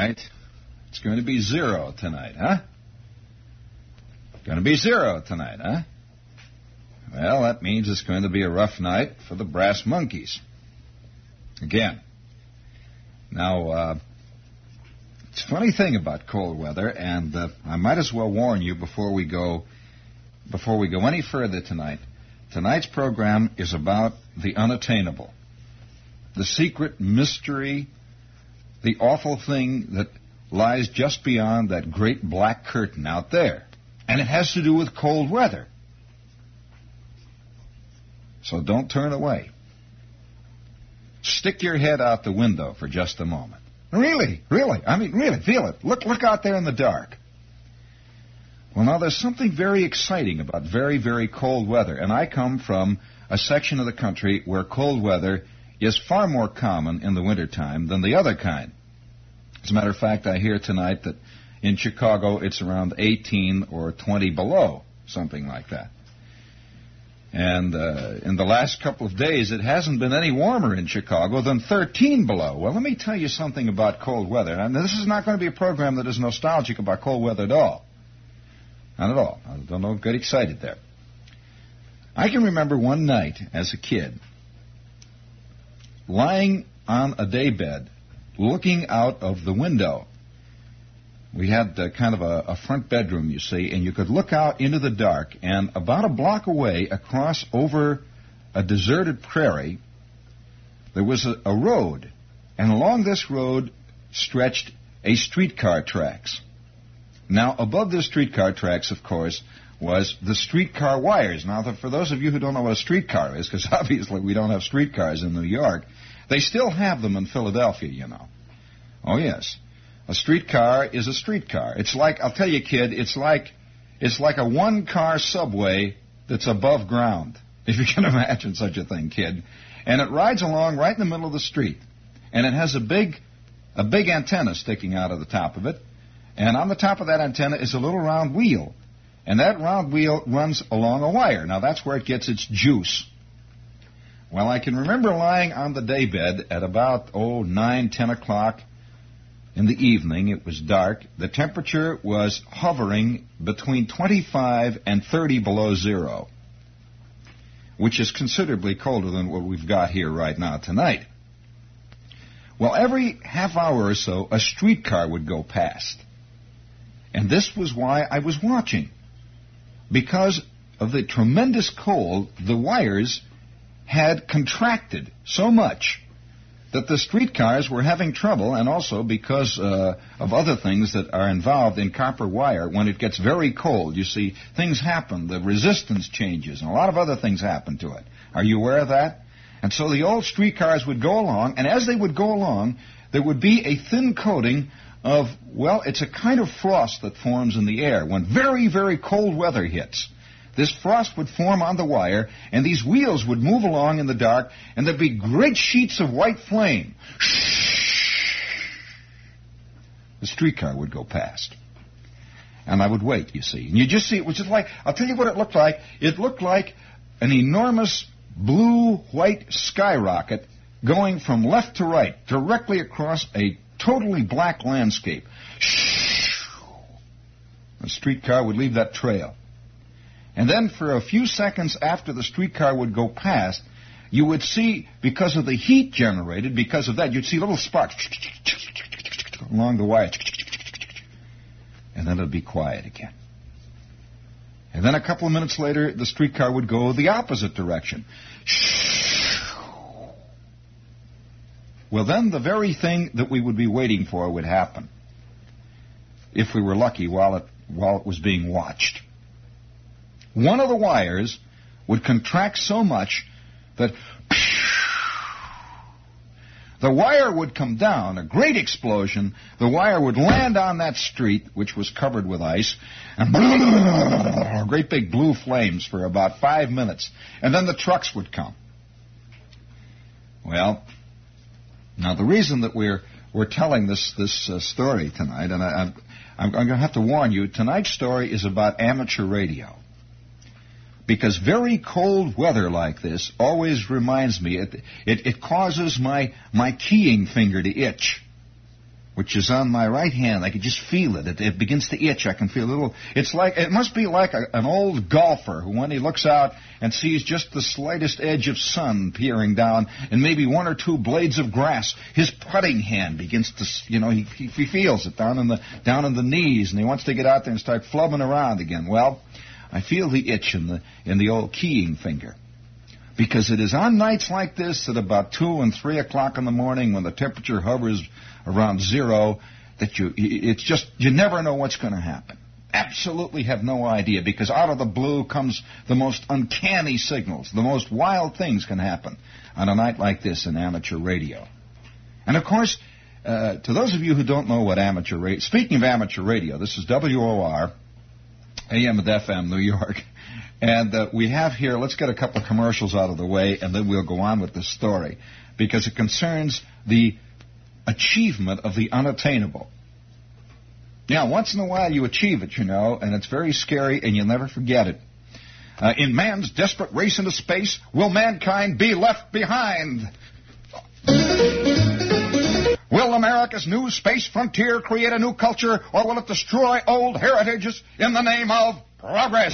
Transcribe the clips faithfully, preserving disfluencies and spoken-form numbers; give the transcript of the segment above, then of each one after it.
right. It's going to be zero tonight, huh? Going to be zero tonight, huh? Well, that means it's going to be a rough night for the Brass Monkeys. Again. Now, uh, it's a funny thing about cold weather, and uh, I might as well warn you before we go before we go any further tonight. Tonight's program is about the unattainable, the secret mystery, the awful thing that lies just beyond that great black curtain out there. And it has to do with cold weather. So don't turn away. Stick your head out the window for just a moment. Really, really, I mean, really, feel it. Look, look out there in the dark. Well, now, there's something very exciting about very, very cold weather, and I come from a section of the country where cold weather is far more common in the wintertime than the other kind. As a matter of fact, I hear tonight that in Chicago it's around eighteen or twenty below, something like that. And uh, in the last couple of days, it hasn't been any warmer in Chicago than thirteen below. Well, let me tell you something about cold weather. And this is not going to be a program that is nostalgic about cold weather at all. Not at all. I don't, don't get excited there. I can remember one night as a kid lying on a daybed looking out of the window. We had uh, kind of a, a front bedroom, you see, and you could look out into the dark, and about a block away across over a deserted prairie, there was a, a road, and along this road stretched a streetcar tracks. Now, above the streetcar tracks, of course, was the streetcar wires. Now, the, for those of you who don't know what a streetcar is, because obviously we don't have streetcars in New York, they still have them in Philadelphia, you know. Oh, yes. A streetcar is a streetcar. It's like, I'll tell you, kid, it's like it's like a one-car subway that's above ground, if you can imagine such a thing, kid. And it rides along right in the middle of the street. And it has a big, a big antenna sticking out of the top of it. And on the top of that antenna is a little round wheel. And that round wheel runs along a wire. Now, that's where it gets its juice. Well, I can remember lying on the daybed at about, oh, nine, ten o'clock in the evening. It was dark. The temperature was hovering between twenty-five and thirty below zero, which is considerably colder than what we've got here right now tonight. Well, every half hour or so, a streetcar would go past. And this was why I was watching. Because of the tremendous cold, the wires had contracted so much that the streetcars were having trouble, and also because uh, of other things that are involved in copper wire. When it gets very cold, you see, things happen. The resistance changes, and a lot of other things happen to it. Are you aware of that? And so the old streetcars would go along, and as they would go along, there would be a thin coating of, well, it's a kind of frost that forms in the air when very, very cold weather hits. This frost would form on the wire, and these wheels would move along in the dark, and there'd be great sheets of white flame. The streetcar would go past. And I would wait, you see. And you just see, it was just like, I'll tell you what it looked like. It looked like an enormous blue-white skyrocket going from left to right, directly across a totally black landscape. The streetcar would leave that trail. And then for a few seconds after the streetcar would go past, you would see, because of the heat generated, because of that, you'd see little sparks along the wire. And then it would be quiet again. And then a couple of minutes later, the streetcar would go the opposite direction. Well, then the very thing that we would be waiting for would happen, if we were lucky while it, while it was being watched. One of the wires would contract so much that the wire would come down, a great explosion. The wire would land on that street, which was covered with ice, and great big blue flames for about five minutes. And then the trucks would come. Well, now the reason that we're we're telling this this uh, story tonight, and I, I'm, I'm going to have to warn you, tonight's story is about amateur radio. Because very cold weather like this always reminds me, it, it, it causes my, my keying finger to itch. which is on my right hand. I can just feel it. It, it begins to itch. I can feel a little. It's like it must be like a, an old golfer who, when he looks out and sees just the slightest edge of sun peering down and maybe one or two blades of grass, his putting hand begins to, you know, he, he feels it down in the down in the knees, and he wants to get out there and start flubbing around again. Well, I feel the itch in the in the old keying finger. Because it is on nights like this at about two and three o'clock in the morning, when the temperature hovers around zero, that you it's just you never know what's going to happen. Absolutely have no idea, because out of the blue comes the most uncanny signals. The most wild things can happen on a night like this in amateur radio. And of course, uh, to those of you who don't know what amateur radio, speaking of amateur radio, this is W O R, A M and F M, New York. And uh, we have here, let's get a couple of commercials out of the way, and then we'll go on with this story, because it concerns the achievement of the unattainable. Now, once in a while you achieve it, you know, and it's very scary, and you'll never forget it. Uh, in man's desperate race into space, will mankind be left behind? Will America's new space frontier create a new culture, or will it destroy old heritages in the name of progress?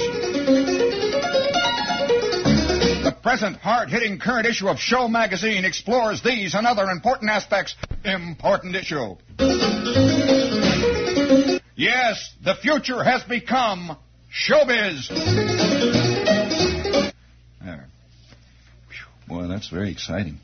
The present hard-hitting current issue of Show magazine explores these and other important aspects. Important issue. Yes, the future has become showbiz. There. Boy, that's very exciting.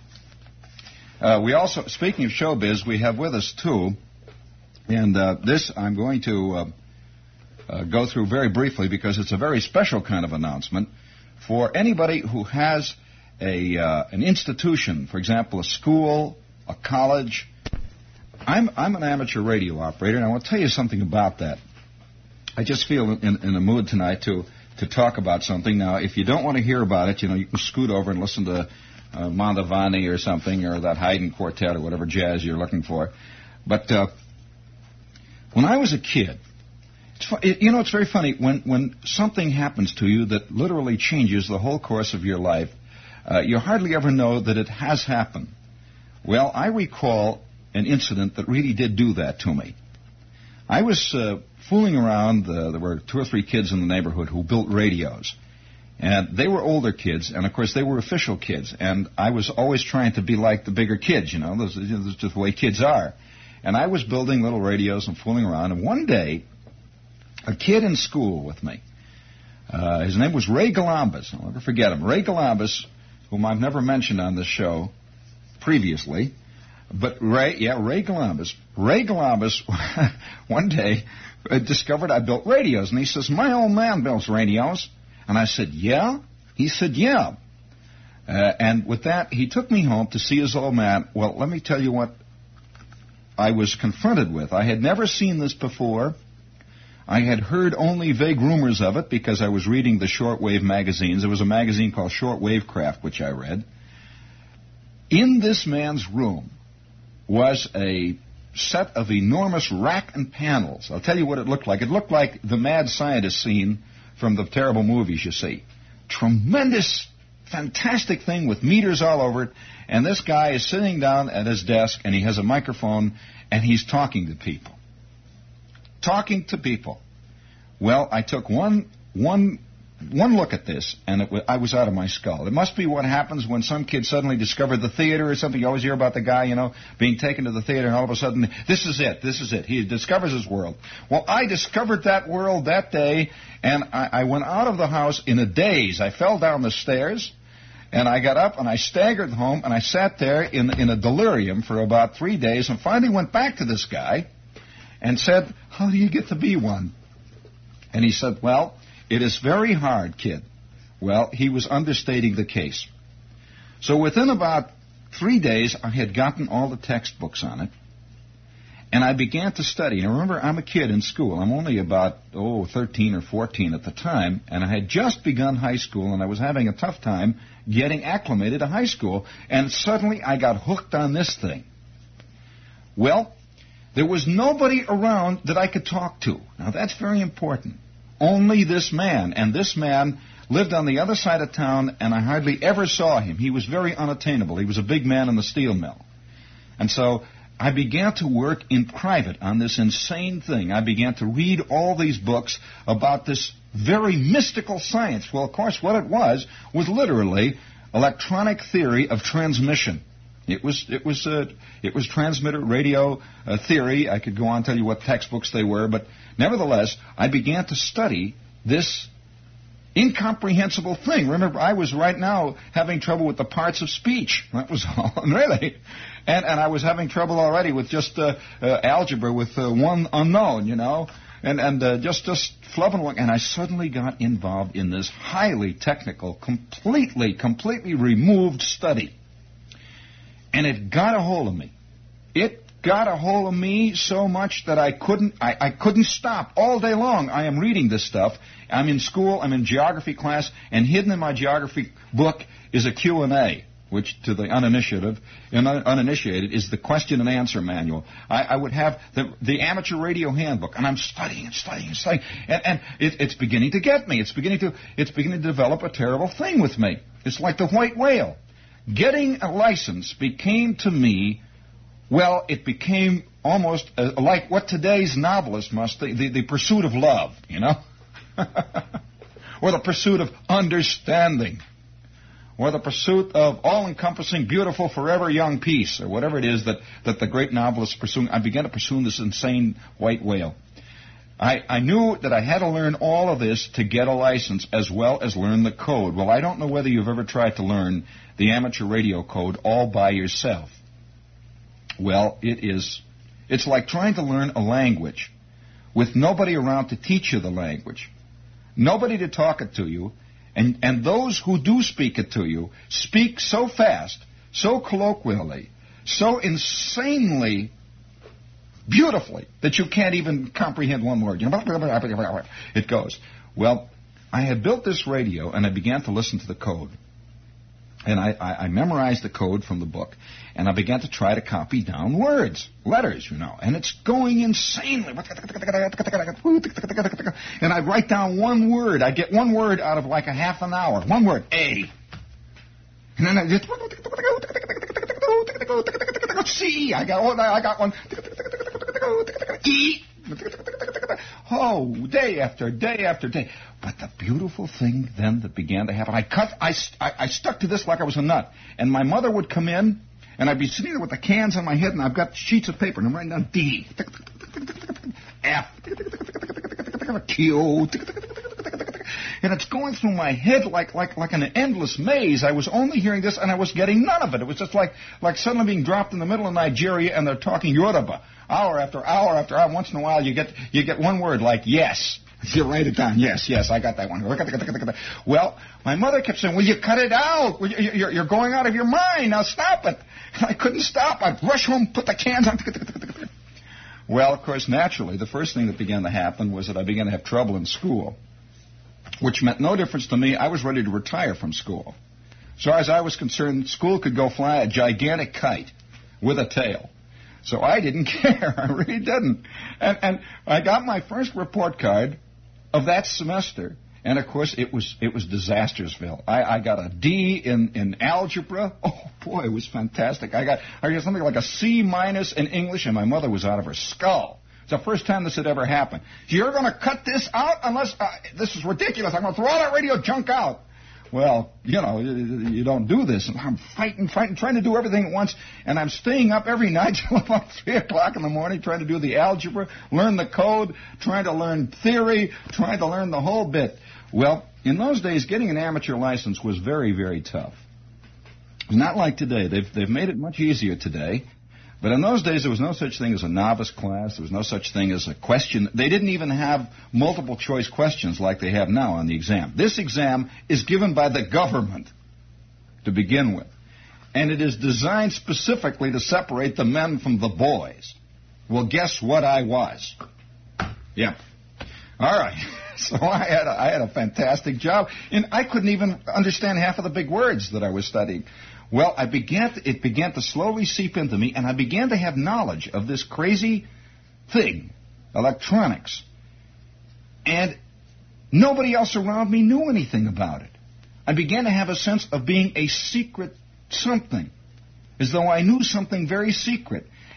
Uh, we also, speaking of showbiz, we have with us too, and uh, this I'm going to uh, uh, go through very briefly, because it's a very special kind of announcement for anybody who has a uh, an institution, for example, a school, a college. I'm I'm an amateur radio operator, and I want to tell you something about that. I just feel in, in a mood tonight to to talk about something. Now, if you don't want to hear about it, you know, you can scoot over and listen to Uh, Mondovani or something, or that Haydn Quartet, or whatever jazz you're looking for. But uh, when I was a kid, it's fu- it, you know, it's very funny, when, when something happens to you that literally changes the whole course of your life, uh, you hardly ever know that it has happened. Well, I recall an incident that really did do that to me. I was uh, fooling around. Uh, there were two or three kids in the neighborhood who built radios. And they were older kids, and of course they were official kids. And I was always trying to be like the bigger kids, you know. This is just the way kids are. And I was building little radios and fooling around. And one day, a kid in school with me, uh, his name was Ray Galambas. I'll never forget him. Ray Galambas, whom I've never mentioned on this show previously. But Ray, yeah, Ray Galambas. Ray Galambas, one day, uh, discovered I built radios. And he says, "My old man builds radios." And I said, "Yeah?" He said, "Yeah." Uh, and with that, he took me home to see his old man. Well, let me tell you what I was confronted with. I had never seen this before. I had heard only vague rumors of it because I was reading the shortwave magazines. There was a magazine called Shortwave Craft, which I read. In this man's room was a set of enormous rack and panels. I'll tell you what it looked like. It looked like the Mad Scientist scene from the terrible movies, you see. Tremendous, fantastic thing with meters all over it. And this guy is sitting down at his desk, and he has a microphone, and he's talking to people. Talking to people. Well, I took one one one look at this, and it was, I was out of my skull. It must be what happens when some kid suddenly discovered the theater or something. You always hear about the guy, you know, being taken to the theater, and all of a sudden, this is it, this is it. He discovers his world. Well, I discovered that world that day, and I, I went out of the house in a daze. I fell down the stairs, and I got up, and I staggered home, and I sat there in, in a delirium for about three days, and finally went back to this guy and said, "How do you get to be one?" And he said, "Well, it is very hard, kid." Well, he was understating the case. So within about three days, I had gotten all the textbooks on it, and I began to study. Now, remember, I'm a kid in school. I'm only about, oh, thirteen or fourteen at the time, and I had just begun high school, and I was having a tough time getting acclimated to high school, and suddenly I got hooked on this thing. Well, there was nobody around that I could talk to. Now, that's very important. Only this man, and this man lived on the other side of town, and I hardly ever saw him. He was very unattainable. He was a big man in the steel mill. And so I began to work in private on this insane thing. I began to read all these books about this very mystical science. Well, of course, what it was was literally electronic theory of transmission. It was it was uh, it was transmitter radio uh, theory. I could go on and tell you what textbooks they were, but nevertheless, I began to study this incomprehensible thing. Remember, I was right now having trouble with the parts of speech. That was all, really. And and I was having trouble already with just uh, uh, algebra with uh, one unknown, you know, and and uh, just just flubbing along. And I suddenly got involved in this highly technical, completely completely removed study, and it got a hold of me. It got a hold of me so much that I couldn't I, I couldn't stop all day long. I am reading this stuff. I'm in school. I'm in geography class, and hidden in my geography book is a Q and A, which to the uninitiated, uninitiated is the question and answer manual. I, I would have the, the amateur radio handbook, and I'm studying and studying and studying, and, and it, it's beginning to get me. It's beginning to it's beginning to develop a terrible thing with me. It's like the white whale. Getting a license became to me, well, it became almost uh, like what today's novelist must, the, the, the pursuit of love, you know, or the pursuit of understanding, or the pursuit of all-encompassing, beautiful, forever young peace, or whatever it is that, that the great novelist is pursuing. I began to pursue this insane white whale. I, I knew that I had to learn all of this to get a license as well as learn the code. Well, I don't know whether you've ever tried to learn the amateur radio code all by yourself. Well, it is, it's like trying to learn a language with nobody around to teach you the language, nobody to talk it to you, and, and those who do speak it to you speak so fast, so colloquially, so insanely beautifully that you can't even comprehend one word. You know, it goes. Well, I had built this radio, and I began to listen to the code. And I, I, I memorized the code from the book, and I began to try to copy down words, letters, you know, and it's going insanely. And I write down one word. I get one word out of like a half an hour. One word, A. And then I just C. I got one. I got one. E. Oh, day after day after day. But the beautiful thing then that began to happen, I cut, I, I, I stuck to this like I was a nut. And my mother would come in, and I'd be sitting there with the cans on my head, and I've got sheets of paper, and I'm writing down D, F, Q, and it's going through my head like like like an endless maze. I was only hearing this, and I was getting none of it. It was just like like suddenly being dropped in the middle of Nigeria, and they're talking Yoruba, hour after hour after hour. Once in a while, you get you get one word like yes. You write it down. Yes, yes, I got that one. Well, my mother kept saying, "Will you cut it out? You're, you're going out of your mind. Now stop it." I couldn't stop. I'd rush home, put the cans on. Well, of course, naturally, the first thing that began to happen was that I began to have trouble in school, which meant no difference to me. I was ready to retire from school. So as I was concerned, school could go fly a gigantic kite with a tail. So I didn't care. I really didn't. And, and I got my first report card of that semester, and of course it was it was Disastersville. I, I got a D in, in algebra. Oh boy, it was fantastic. I got I got something like a C minus in English, and my mother was out of her skull. It's the first time this had ever happened. You're going to cut this out unless uh, this is ridiculous. I'm going to throw all that radio junk out. Well, you know, you, you don't do this. And I'm fighting, fighting, trying to do everything at once. And I'm staying up every night till about three o'clock in the morning trying to do the algebra, learn the code, trying to learn theory, trying to learn the whole bit. Well, in those days, getting an amateur license was very, very tough. Not like today. They've, they've made it much easier today. But in those days, there was no such thing as a novice class. There was no such thing as a question. They didn't even have multiple choice questions like they have now on the exam. This exam is given by the government to begin with. And it is designed specifically to separate the men from the boys. Well, guess what I was? Yep. All right. So I had a, I had a fantastic job. And I couldn't even understand half of the big words that I was studying. Well, I began to, it began to slowly seep into me, and I began to have knowledge of this crazy thing, electronics. And nobody else around me knew anything about it. I began to have a sense of being a secret something, as though I knew something very secret.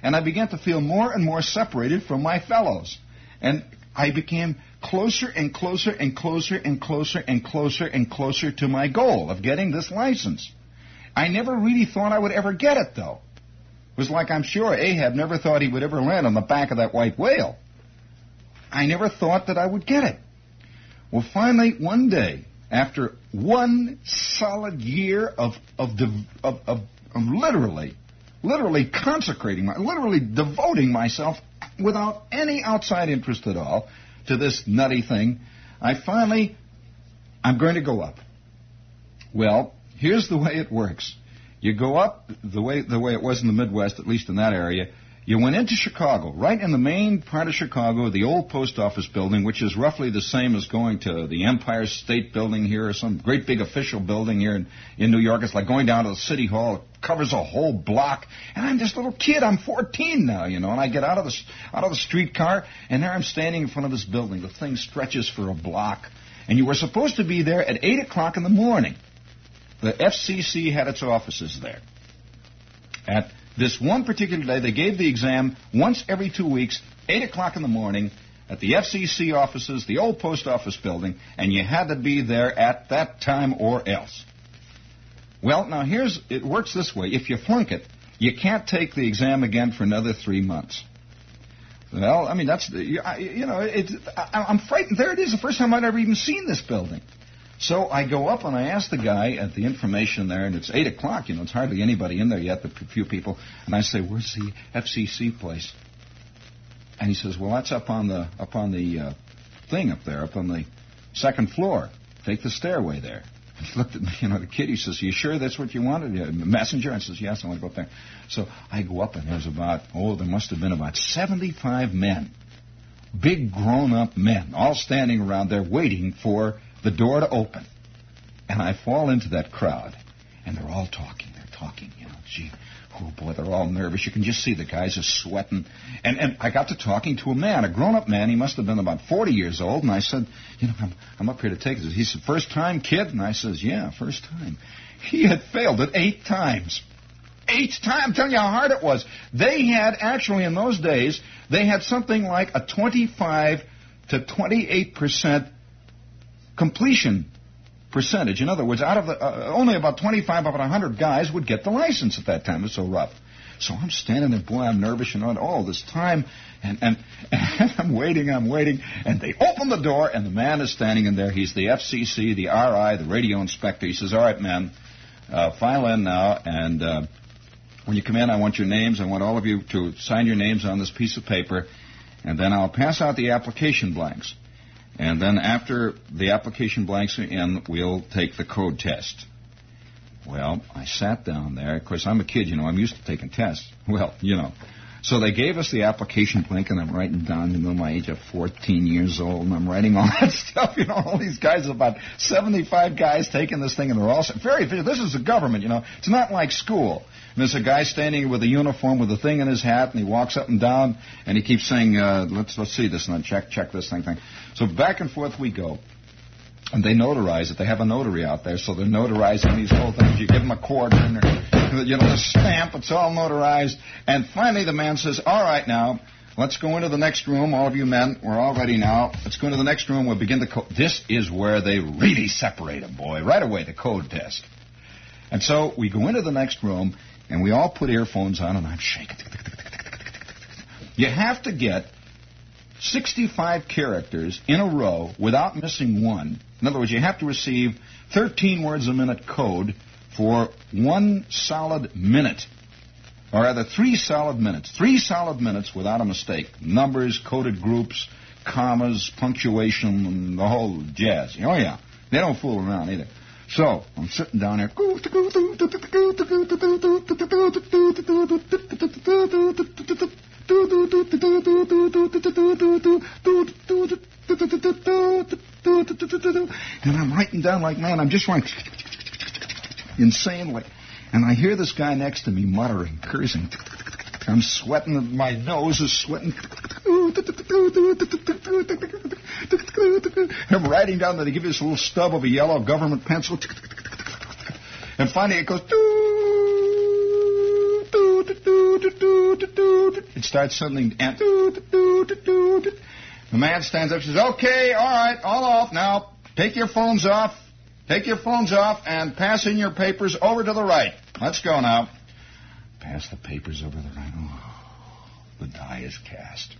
and I began to feel more and more separated from my fellows. And I became closer and closer and closer and closer and closer and closer to my goal of getting this license. I never really thought I would ever get it, though. It was like I'm sure Ahab never thought he would ever land on the back of that white whale. I never thought that I would get it. Well, finally, one day, after one solid year of of of, of, of literally, literally consecrating, my, literally devoting myself without any outside interest at all to this nutty thing, I finally, I'm going to go up. Well, here's the way it works. You go up the way the way it was in the Midwest, at least in that area. You went into Chicago, right in the main part of Chicago, the old post office building, which is roughly the same as going to the Empire State Building here or some great big official building here in, in New York. It's like going down to the City Hall. It covers a whole block. And I'm this little kid. I'm fourteen now, you know, and I get out of the, out of the streetcar, and there I'm standing in front of this building. The thing stretches for a block. And you were supposed to be there at eight o'clock in the morning. The F C C had its offices there. At this one particular day, they gave the exam once every two weeks, eight o'clock in the morning, at the F C C offices, the old post office building, and you had to be there at that time or else. Well, now here's, it works this way. If you flunk it, you can't take the exam again for another three months. Well, I mean, that's, you know, it's, I'm frightened. There it is, the first time I'd ever even seen this building. So I go up and I ask the guy at the information there, and it's eight o'clock, you know, it's hardly anybody in there yet, but a few people, and I say, where's the F C C place? And he says, well, that's up on the up on the uh, thing up there, up on the second floor. Take the stairway there. And he looked at me, you know, the kid, he says, you sure that's what you wanted? A messenger? I says, yes, I want to go up there. So I go up, and there's about, oh, there must have been about seventy-five men, big grown-up men, all standing around there waiting for the door to open. And I fall into that crowd, and they're all talking. They're talking, you know, gee, oh boy, they're all nervous. You can just see the guys are sweating. And and I got to talking to a man, a grown-up man. He must have been about forty years old. And I said, you know, I'm, I'm up here to take this. He said, first time, kid? And I says, yeah, first time. He had failed it eight times. Eight times. I'm telling you how hard it was. They had, actually, in those days, they had something like a twenty-five to twenty-eight percent completion percentage. In other words, out of the, uh, only about twenty-five out of one hundred guys would get the license at that time. It was so rough. So I'm standing there, boy, I'm nervous, you know, all this time, and, and, and I'm waiting, I'm waiting, and they open the door, and the man is standing in there. He's the F C C, the R I, the radio inspector. He says, all right, man, uh, file in now, and uh, when you come in, I want your names. I want all of you to sign your names on this piece of paper, and then I'll pass out the application blanks. And then after the application blanks are in, we'll take the code test. Well, I sat down there. Of course, I'm a kid, you know. I'm used to taking tests. Well, you know. So they gave us the application blank, and I'm writing down, you know, my age of fourteen years old, and I'm writing all that stuff. You know, all these guys, about seventy-five guys taking this thing, and they're all very, this is the government, you know. It's not like school. And there's a guy standing with a uniform with a thing in his hat, and he walks up and down, and he keeps saying, uh, let's let's see this, and then check, check this thing, thing. So back and forth we go. And they notarize it. They have a notary out there, so they're notarizing these whole things. You give them a quarter, and you know, the stamp, it's all notarized. And finally the man says, all right now, let's go into the next room. All of you men, we're all ready now. Let's go into the next room. We'll begin the code. This is where they really separate them, boy. Right away, the code test. And so we go into the next room, and we all put earphones on, and I'm shaking. You have to get sixty-five characters in a row without missing one. In other words, you have to receive thirteen words a minute code for one solid minute. Or rather, three solid minutes. Three solid minutes without a mistake. Numbers, coded groups, commas, punctuation, and the whole jazz. Oh, yeah. They don't fool around either. So, I'm sitting down there. And I'm writing down like, man, I'm just writing insanely. And I hear this guy next to me muttering, cursing. I'm sweating. My nose is sweating. I'm writing down that they give you this little stub of a yellow government pencil. And finally it goes. It starts sending, and the man stands up and says, okay, all right, all off now. Take your phones off. Take your phones off and pass in your papers over to the right. Let's go now. Pass the papers over to the right. Oh, the die is cast.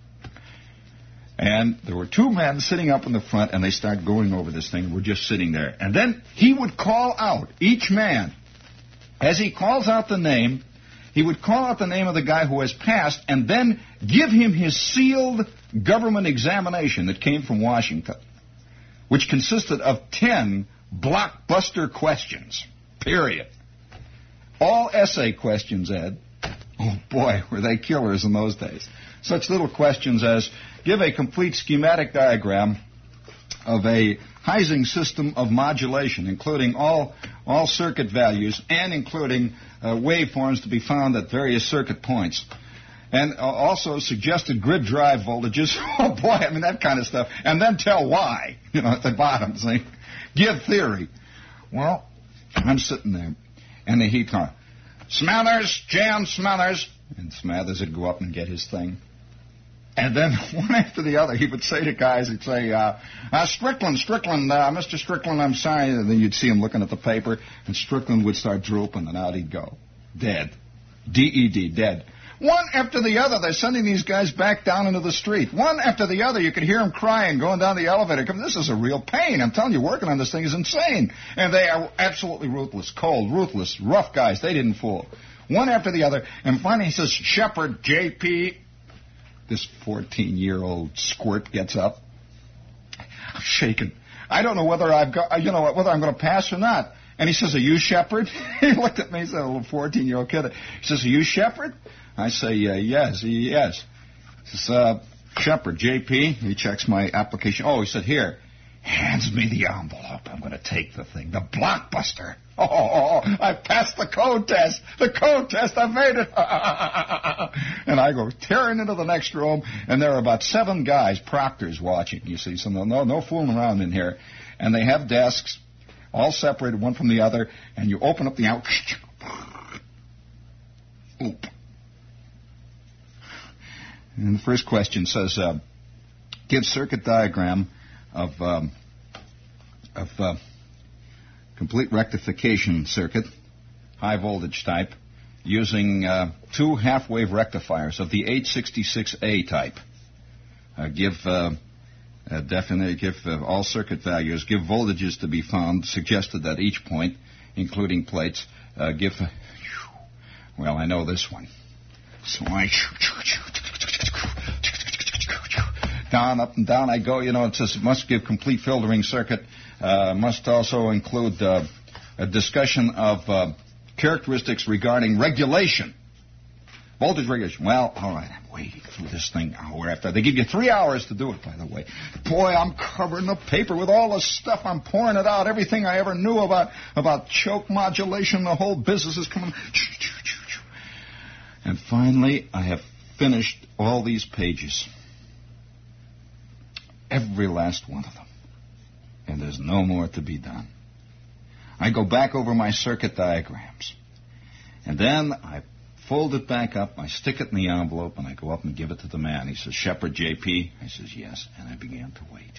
And there were two men sitting up in the front, and they start going over this thing. We're just sitting there. And then he would call out, each man, as he calls out the name, he would call out the name of the guy who has passed and then give him his sealed government examination that came from Washington, which consisted of ten blockbuster questions, period. All essay questions, Ed. Oh, boy, were they killers in those days. Such little questions as, give a complete schematic diagram of a Ising system of modulation, including all all circuit values and including uh, waveforms to be found at various circuit points. And uh, also suggested grid drive voltages. Oh, boy, I mean, that kind of stuff. And then tell why, you know, at the bottom, see? Give theory. Well, I'm sitting there, and the heat car, Smathers, Jan Smathers. And Smathers would go up and get his thing. And then one after the other, he would say to guys, he'd say, uh, uh, Strickland, Strickland, uh, Mister Strickland, I'm sorry. And then you'd see him looking at the paper, and Strickland would start drooping, and out he'd go. Dead. D E D, dead. One after the other, they're sending these guys back down into the street. One after the other, you could hear them crying, going down the elevator. This is a real pain. I'm telling you, working on this thing is insane. And they are absolutely ruthless, cold, ruthless, rough guys. They didn't fool. One after the other. And finally he says, Shepard, J P. This fourteen-year-old squirt gets up. I'm shaking. I don't know whether I've got, you know, whether I'm going to pass or not. And he says, "Are you Shepard?" He looked at me. He said, "A little fourteen-year-old kid." He says, "Are you Shepard?" I say, uh, "Yes, yes." He says, uh, "Shepard, J P." He checks my application. Oh, he said, "Here." Hands me the envelope. I'm going to take the thing. The blockbuster. Oh, oh, oh, I passed the code test. The code test. I made it. And I go tearing into the next room, and there are about seven guys, proctors, watching. You see, so no, no, no fooling around in here. And they have desks, all separated one from the other, and you open up the out. Oop. And the first question says, uh, give circuit diagram of um, of uh, complete rectification circuit, high voltage type, using uh, two half-wave rectifiers of the eight sixty-six A type. Uh, give uh, uh, definite, give uh, all circuit values. Give voltages to be found suggested at each point, including plates. Uh, give. Uh, well, I know this one, so I. Down, up and down I go. You know, it says it must give complete filtering circuit. Uh, must also include uh, a discussion of uh, characteristics regarding regulation. Voltage regulation. Well, all right, I'm waiting through this thing hour after. They give you three hours to do it, by the way. Boy, I'm covering the paper with all the stuff. I'm pouring it out. Everything I ever knew about, about choke modulation. The whole business is coming. And finally, I have finished all these pages. Every last one of them. And there's no more to be done. I go back over my circuit diagrams. And then I fold it back up, I stick it in the envelope, and I go up and give it to the man. He says, Shepard, J P? I says, yes. And I began to wait.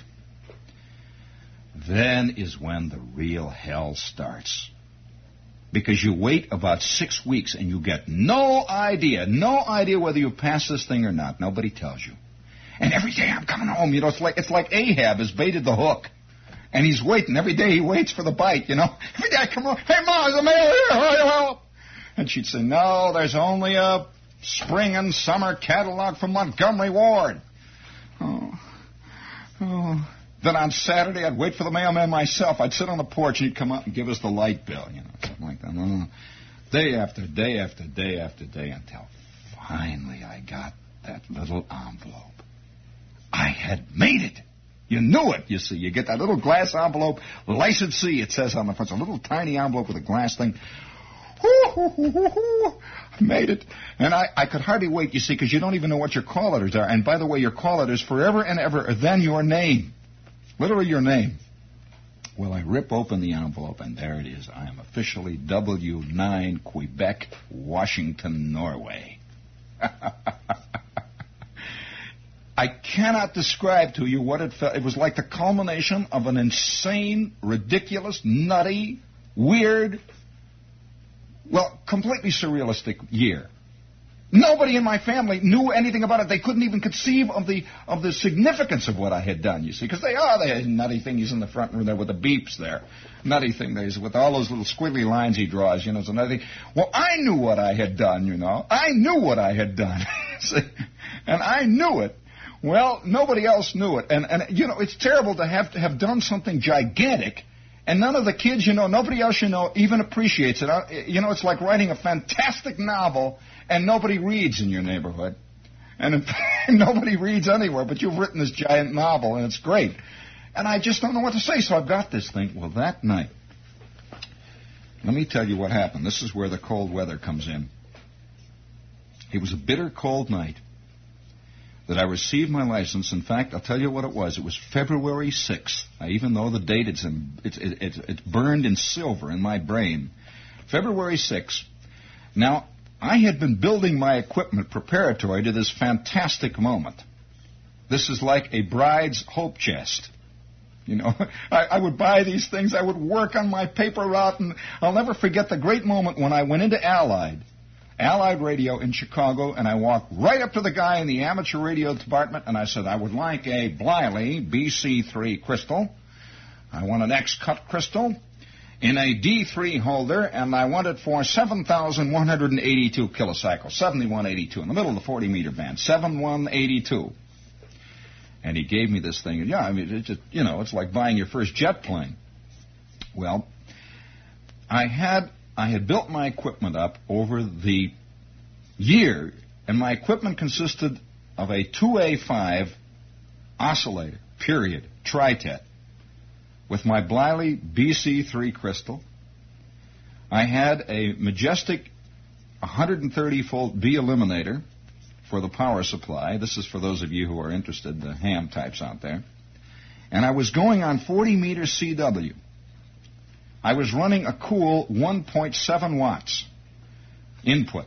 Then is when the real hell starts. Because you wait about six weeks and you get no idea, no idea whether you pass this thing or not. Nobody tells you. And every day I'm coming home, you know, it's like it's like Ahab has baited the hook. And he's waiting. Every day he waits for the bite, you know. Every day I come home, hey, Ma, there's a mail here, hurry up. And she'd say, no, there's only a spring and summer catalog from Montgomery Ward. Oh, oh. Then on Saturday, I'd wait for the mailman myself. I'd sit on the porch, and he'd come out and give us the light bill, you know, something like that. Oh. Day after day after day after day until finally I got that little envelope. I had made it. You knew it, you see. You get that little glass envelope, licensee, it says on the front. It's a little tiny envelope with a glass thing. I made it. And I, I could hardly wait, you see, because you don't even know what your call letters are. And by the way, your call letters forever and ever are then your name. Literally your name. Well, I rip open the envelope, and there it is. I am officially W nine Quebec, Washington, Norway. I cannot describe to you what it felt. It was like the culmination of an insane, ridiculous, nutty, weird, well, completely surrealistic year. Nobody in my family knew anything about it. They couldn't even conceive of the of the significance of what I had done, you see, because they are the nutty thing. He's in the front room there with the beeps there. Nutty thing there with all those little squiggly lines he draws, you know, it's another thing. Well, I knew what I had done, you know. I knew what I had done. And I knew it. Well, nobody else knew it. And, and, you know, it's terrible to have to have done something gigantic, and none of the kids you know, nobody else you know even appreciates it. You know, it's like writing a fantastic novel, and nobody reads in your neighborhood. And nobody reads anywhere, but you've written this giant novel, and it's great. And I just don't know what to say, so I've got this thing. Well, that night, let me tell you what happened. This is where the cold weather comes in. It was a bitter cold night that I received my license. In fact, I'll tell you what it was. It was February sixth. I even know the date. It's, in, it's, it, it's, it's burned in silver in my brain. February sixth. Now, I had been building my equipment preparatory to this fantastic moment. This is like a bride's hope chest. You know, I, I would buy these things. I would work on my paper route, and I'll never forget the great moment when I went into Allied. Allied Radio in Chicago, and I walked right up to the guy in the amateur radio department, and I said, I would like a Bliley B C three crystal. I want an X-cut crystal in a D three holder, and I want it for seven thousand one hundred eighty-two kilocycles, seventy-one eighty-two, in the middle of the forty meter band, seventy-one eighty-two. And he gave me this thing, and yeah, I mean, it's just, you know, it's like buying your first jet plane. Well, I had... I had built my equipment up over the year, and my equipment consisted of a two A five oscillator, period, tri-tet, with my Bliley B C three crystal. I had a Majestic one hundred thirty volt B eliminator for the power supply. This is for those of you who are interested, the ham types out there. And I was going on forty meter C W. I was running a cool one point seven watts input.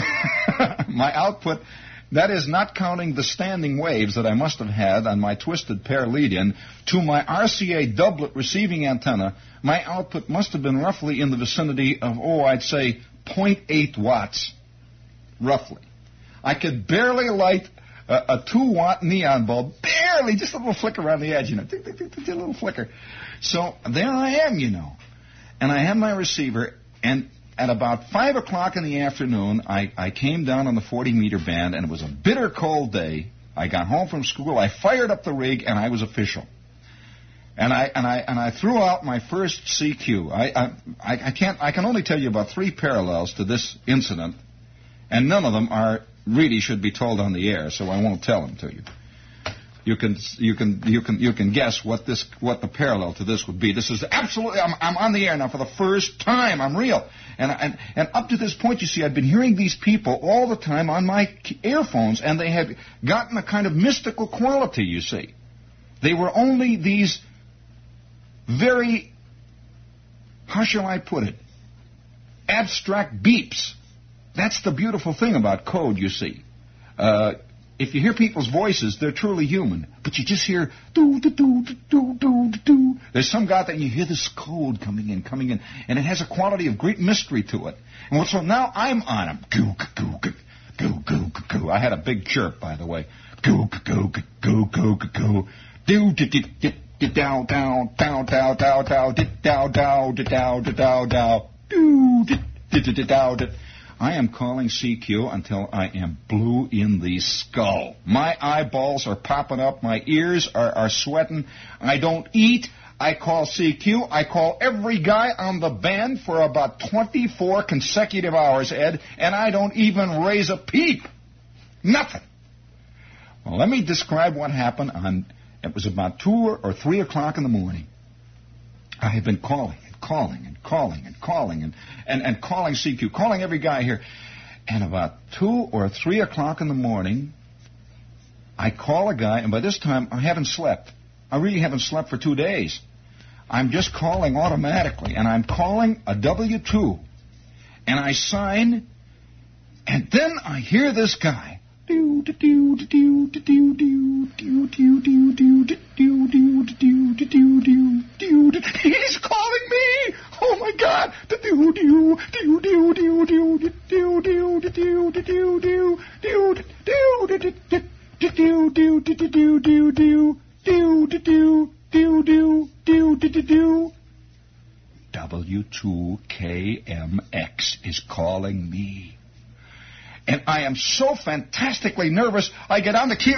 My output, that is not counting the standing waves that I must have had on my twisted pair lead-in to my R C A doublet receiving antenna. My output must have been roughly in the vicinity of, oh, I'd say zero point eight watts, roughly. I could barely light a, a two watt neon bulb, barely, just a little flicker around the edge, you know, tick, tick, tick, tick, a little flicker. So there I am, you know. And I had my receiver, and at about five o'clock in the afternoon, I, I came down on the forty meter band, and it was a bitter cold day. I got home from school, I fired up the rig, and I was official. And I and I and I threw out my first C Q. I I, I can't I can only tell you about three parallels to this incident, and none of them are really should be told on the air, so I won't tell them to you. You can you can you can you can guess what this what the parallel to this would be. This is absolutely I'm I'm on the air now for the first time. I'm real, and and and up to this point, you see, I've been hearing these people all the time on my earphones, and they have gotten a kind of mystical quality. You see, they were only these very, how shall I put it, abstract beeps. That's the beautiful thing about code. You see. Uh, If you hear people's voices, they're truly human. But you just hear doo doo doo doo doo doo. There's some guy that you hear this code coming in, coming in, and it has a quality of great mystery to it. And so now I'm on him. Goo goo goo goo goo goo goo. I had a big chirp, by the way. Goo goo goo goo goo goo. Do do do do dow dow dow dow dow dow dow dow dow dow dow do do do dow dow. I am calling C Q until I am blue in the skull. My eyeballs are popping up. My ears are, are sweating. I don't eat. I call C Q. I call every guy on the band for about twenty-four consecutive hours, Ed, and I don't even raise a peep. Nothing. Well, let me describe what happened on, it was about two or three o'clock in the morning. I had been calling. calling and calling and calling and, and, and calling C Q, calling every guy here. And about two or three o'clock in the morning, I call a guy, and by this time I haven't slept. I really haven't slept for two days. I'm just calling automatically, and I'm calling a W two. And I sign And then I hear this guy. He's calling me. Oh my God. W two K M X is calling me. And I am so fantastically nervous, I get on the key.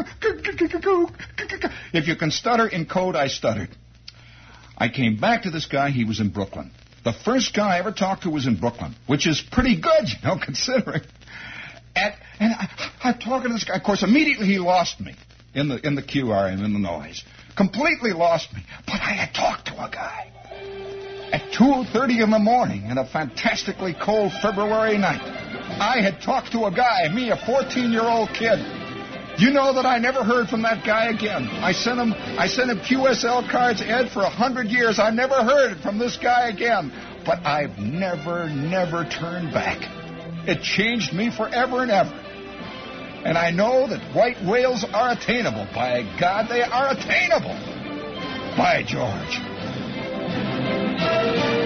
If you can stutter in code, I stuttered. I came back to this guy. He was in Brooklyn. The first guy I ever talked to was in Brooklyn, which is pretty good, you know, considering. And, and I, I'm talking to this guy. Of course, immediately he lost me in the in the Q R and in the noise. Completely lost me. But I had talked to a guy at two thirty in the morning in a fantastically cold February night. I had talked to a guy, me, a fourteen-year-old kid. You know that I never heard from that guy again. I sent him I sent him Q S L cards, Ed, for a hundred years. I never heard from this guy again. But I've never, never turned back. It changed me forever and ever. And I know that white whales are attainable. By God, they are attainable. By George.